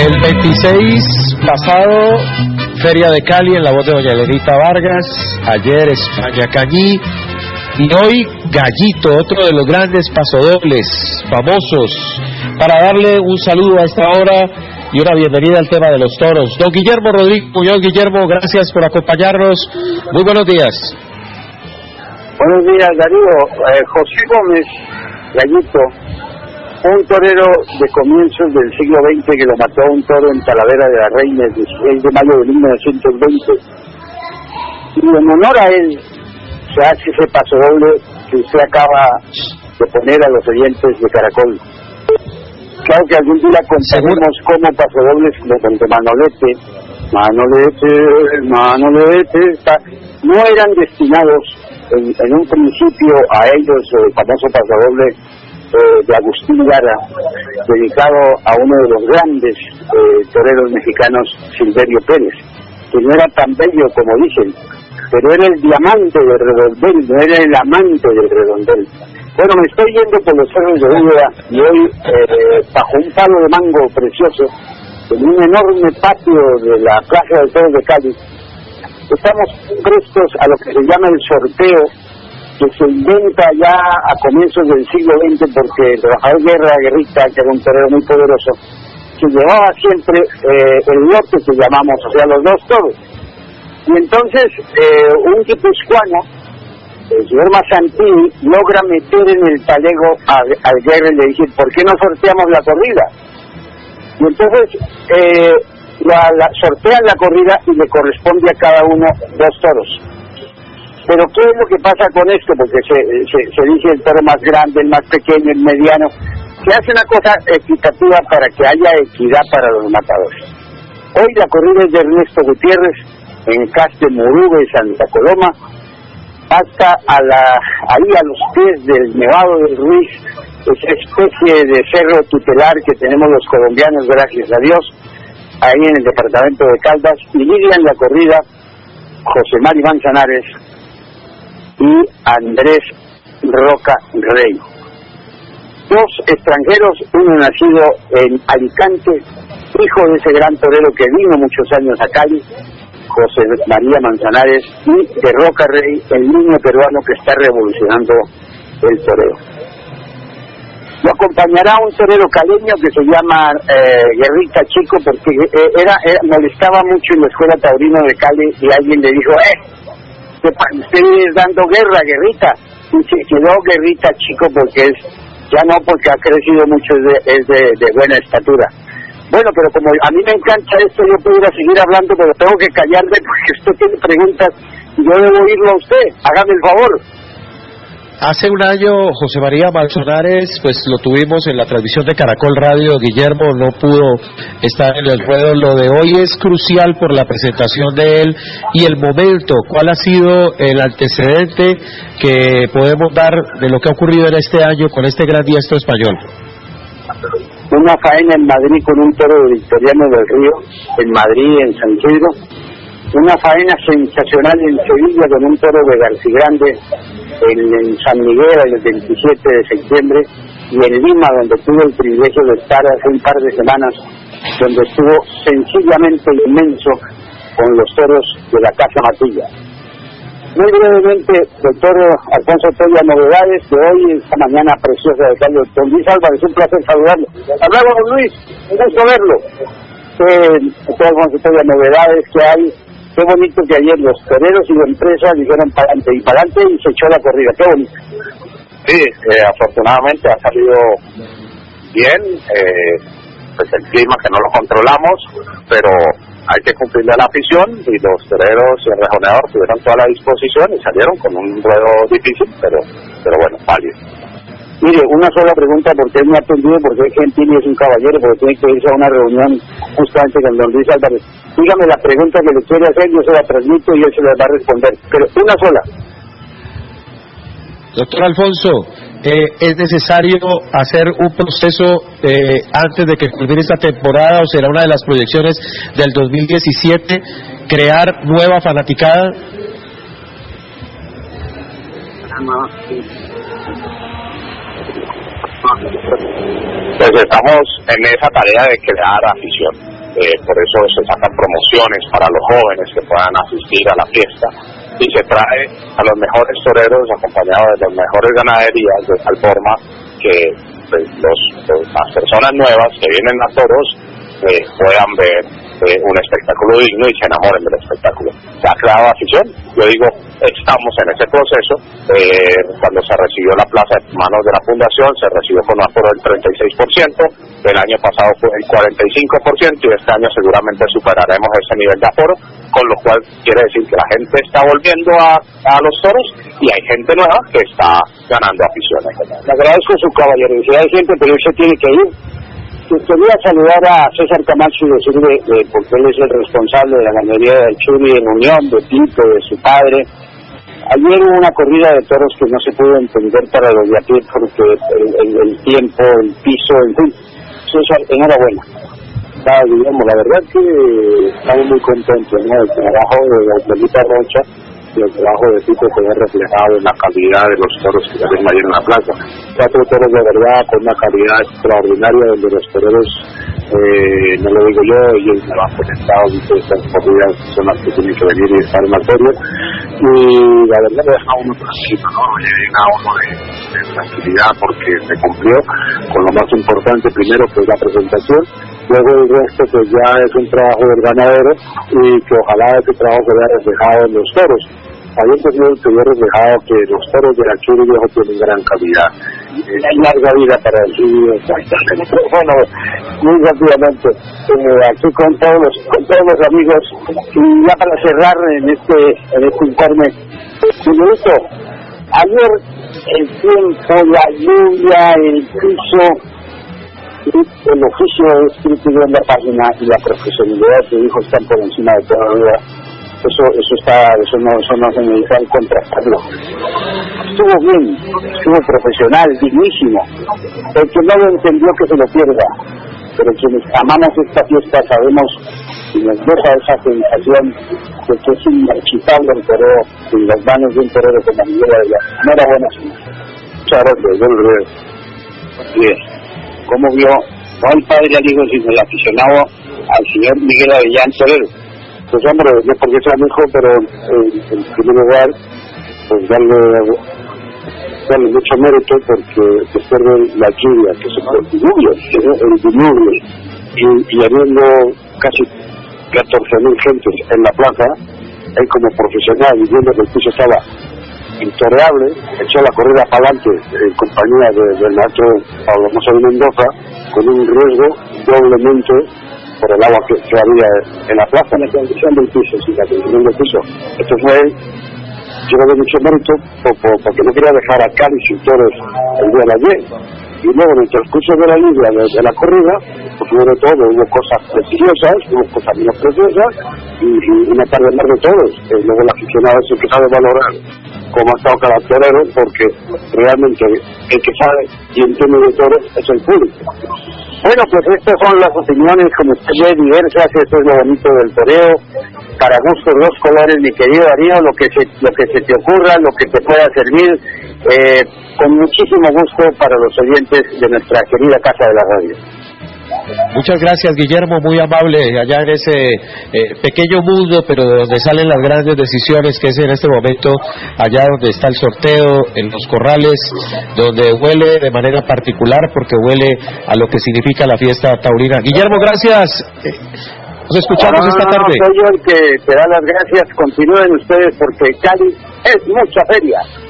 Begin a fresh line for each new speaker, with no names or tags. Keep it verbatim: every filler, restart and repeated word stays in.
El veintiséis pasado, Feria de Cali en la voz de doña Elenita Vargas, ayer España Cañí, y hoy Gallito, otro de los grandes pasodobles famosos, para darle un saludo a esta hora y una bienvenida al tema de los toros. Don Guillermo Rodríguez Muñoz. Guillermo, gracias por acompañarnos, muy buenos días.
Buenos días, Darío. eh, José Gómez Gallito, un torero de comienzos del siglo veinte que lo mató un toro en Talavera de la Reina el dieciséis de mayo de mil novecientos veinte, y en honor a él se hace ese pasodoble que usted acaba de poner a los oyentes de Caracol. Claro que algún día contaremos cómo pasodobles como el de Manolete, Manolete, Manolete, no eran destinados en, en un principio a ellos, el famoso pasodoble eh, de Agustín Lara, dedicado a uno de los grandes eh, toreros mexicanos, Silverio Pérez, que no era tan bello como dicen, pero era el diamante del redondel, no era el amante del redondel. Bueno, me estoy yendo por los cerros de Úbeda y hoy, eh, bajo un palo de mango precioso, en un enorme patio de la Plaza de Toros de Cali, estamos prestos a lo que se llama el sorteo, que se inventa ya a comienzos del siglo veinte, porque el trabajador Guerra Guerrita, que era un torero muy poderoso, se llevaba siempre eh, el lote que llamamos, o sea, los dos toros. Y entonces eh, un guipuzcoano, el señor Mazzantini, logra meter en el talego al, al Guerra y le dice: ¿por qué no sorteamos la corrida? Y entonces eh, la, la, sortean la corrida y le corresponde a cada uno dos toros. Pero ¿qué es lo que pasa con esto? Porque se, se, se dice el toro más grande, el más pequeño, el mediano. Se hace una cosa equitativa para que haya equidad para los matadores. Hoy la corrida es de Ernesto Gutiérrez en Caste Murube, Santa Coloma, hasta a la, ahí a los pies del Nevado del Ruiz, esa especie de cerro tutelar que tenemos los colombianos, gracias a Dios, ahí en el departamento de Caldas, y lidian la corrida José Mari Manzanares y Andrés Roca Rey. Dos extranjeros, uno nacido en Alicante, hijo de ese gran torero que vino muchos años a Cali, José María Manzanares, y de Roca Rey, el niño peruano que está revolucionando el toreo. Lo acompañará un torero caleño que se llama eh, Guerrita Chico, porque era, era molestaba mucho en la escuela taurina de Cali, y alguien le dijo: eh, usted es dando guerra, Guerrita, y se quedó Guerrita Chico porque es, ya no porque ha crecido mucho, es de, es de, de buena estatura. Bueno, pero como a mí me encanta esto, yo pudiera seguir hablando, pero tengo que callarme porque usted tiene preguntas y yo debo oírlo a usted. Hágame el favor.
Hace un año José María Manzanares, pues lo tuvimos en la transmisión de Caracol Radio. Guillermo no pudo estar en el ruedo. Lo de hoy es crucial por la presentación de él y el momento. ¿Cuál ha sido el antecedente que podemos dar de lo que ha ocurrido en este año con este gran diestro español?
Una faena en Madrid con un toro de Victoriano del Río, en Madrid, en San Isidro. Una faena sensacional en Sevilla con un toro de Garcigrande en, en San Miguel el veintisiete de septiembre, y en Lima, donde tuve el privilegio de estar hace un par de semanas, donde estuvo sencillamente inmenso con los toros de la Casa Matilla. Muy brevemente, doctor Alfonso Toya, novedades de hoy, esta mañana preciosa de Cali. Don Luis Álvarez, un placer saludarlo. Hablamos, don Luis, un gusto verlo. Eh, doctor Alfonso Toya, novedades que hay. Qué bonito que ayer los toreros y la empresa dijeron para adelante y para adelante y se echó la corrida. Qué bonito.
Sí, eh, afortunadamente ha salido bien. Eh, pues el clima que no lo controlamos, pero hay que cumplirle a la afición, y los toreros y el rejoneador tuvieron toda la disposición y salieron con un ruedo difícil, pero pero bueno, válido.
Mire, una sola pregunta, porque él me ha atendido, porque es gentil y es un caballero, porque tiene que irse a una reunión justamente con don Luis Álvarez. Dígame la pregunta que le quiere hacer, yo se la transmito y él se la va a responder, pero una sola.
Doctor Alfonso, eh, ¿es necesario hacer un proceso eh, antes de que culmine esta temporada, o será una de las proyecciones del dos mil diecisiete, crear nueva fanaticada?
No, sí.
Pues estamos en esa tarea de crear afición, eh, por eso se sacan promociones para los jóvenes que puedan asistir a la fiesta y se trae a los mejores toreros acompañados de las mejores ganaderías, de tal forma que pues, los, los, las personas nuevas que vienen a toros eh, puedan ver eh, un espectáculo digno y se enamoren del espectáculo. Se ha creado afición, yo digo, estamos en ese proceso. Eh, cuando se recibió la plaza en manos de la fundación, se recibió con un aforo del treinta y seis por ciento, el año pasado fue el cuarenta y cinco por ciento y este año seguramente superaremos ese nivel de aforo, con lo cual quiere decir que la gente está volviendo a, a los toros y hay gente nueva que está ganando aficiones.
Le agradezco su caballerosidad siempre, pero usted tiene que ir. Quería saludar a César Camacho y decirle, eh, porque él es el responsable de la ganadería del Churi en Unión, de Tito, de su padre. Ayer hubo una corrida de toros que no se pudo entender para los de a pie porque el, el, el tiempo, el piso, en fin. César, enhorabuena.
Ah, Guillermo, la verdad que estamos muy contentos, ¿no? El trabajo de la Angelita Rocha y el trabajo de Tito se ve reflejado en la calidad de los toros que salen ayer en la plaza. Cuatro toros de verdad con una calidad extraordinaria, donde los toreros, eh, no lo digo yo, ellos me lo han conectado, y todas estas corridas son las que tienen que venir y estar en la feria. Y la verdad me deja uno tranquilo, ¿no? Le llega a uno de, de tranquilidad porque se cumplió con lo más importante primero, que es la presentación. Luego el resto pues ya es un trabajo del ganadero y que ojalá ese trabajo se vea reflejado en los toros. Ayer también se vio reflejado que los toros de la Churi Viejo tienen gran calidad. Eh, hay larga vida para el Churi exactamente. Bueno, muy rápidamente, eh, aquí con todos los, con todos los amigos, y ya para cerrar en este, en este informe, señorito, ayer el tiempo, la lluvia, el piso, el oficio escrito en la página y la profesionalidad que dijo están por encima de toda duda. Eso, eso está, eso no, eso no se necesita contrastarlo. Estuvo bien, estuvo profesional, dignísimo. El que no lo entendió que se lo pierda, pero quienes amamos esta fiesta sabemos y nos deja esa sensación de que es inmarchitable el toreo en las manos de un torero como Miguel Avellán. Enhorabuena, señor. Muchas gracias, buenos días. Bien. ¿Cómo vio, no el padre al hijo, sino el aficionado al señor Miguel Avellán torero? Pues hombre, no porque sea mi hijo, pero eh, en primer lugar, pues darle, darle mucho mérito porque después de la lluvia, que se fue el diluvio, el diluvio, y, y habiendo casi catorce mil gentes en la plaza, él como profesional y viendo que el piso estaba intoreable, echó la corrida para adelante en compañía de, del maestro Pablo Mosel Mendoza, con un riesgo doblemente por el agua que, que había en la plaza, en la condición del piso, sí, la condición del piso. Esto fue, yo le doy mucho mérito por, por, porque no quería dejar a Cali sin toros el día de ayer. Y luego en el transcurso de la liga de, de la corrida, pues hubo de todo, hubo cosas preciosas, hubo cosas menos preciosas, y, y una tarde más de todos. Eh, luego el aficionado es el que sabe valorar cómo ha estado cada torero, porque realmente el que sabe y entiende de toros es el público. Bueno, pues estas son las opiniones, como usted ve, diversas. Esto es lo bonito del toreo, para gustos los colores, mi querido Darío, lo que se, lo que se te ocurra, lo que te pueda servir, eh, con muchísimo gusto para los oyentes de nuestra querida Casa de la Radio.
Muchas gracias, Guillermo, muy amable, allá en ese eh, pequeño mundo, pero de donde salen las grandes decisiones, que es en este momento allá donde está el sorteo, en los corrales, donde huele de manera particular, porque huele a lo que significa la fiesta taurina. Guillermo, gracias. Nos escuchamos
no, no,
esta
no,
tarde.
No, soy yo el que te da las gracias. Continúen ustedes, porque Cali es mucha feria.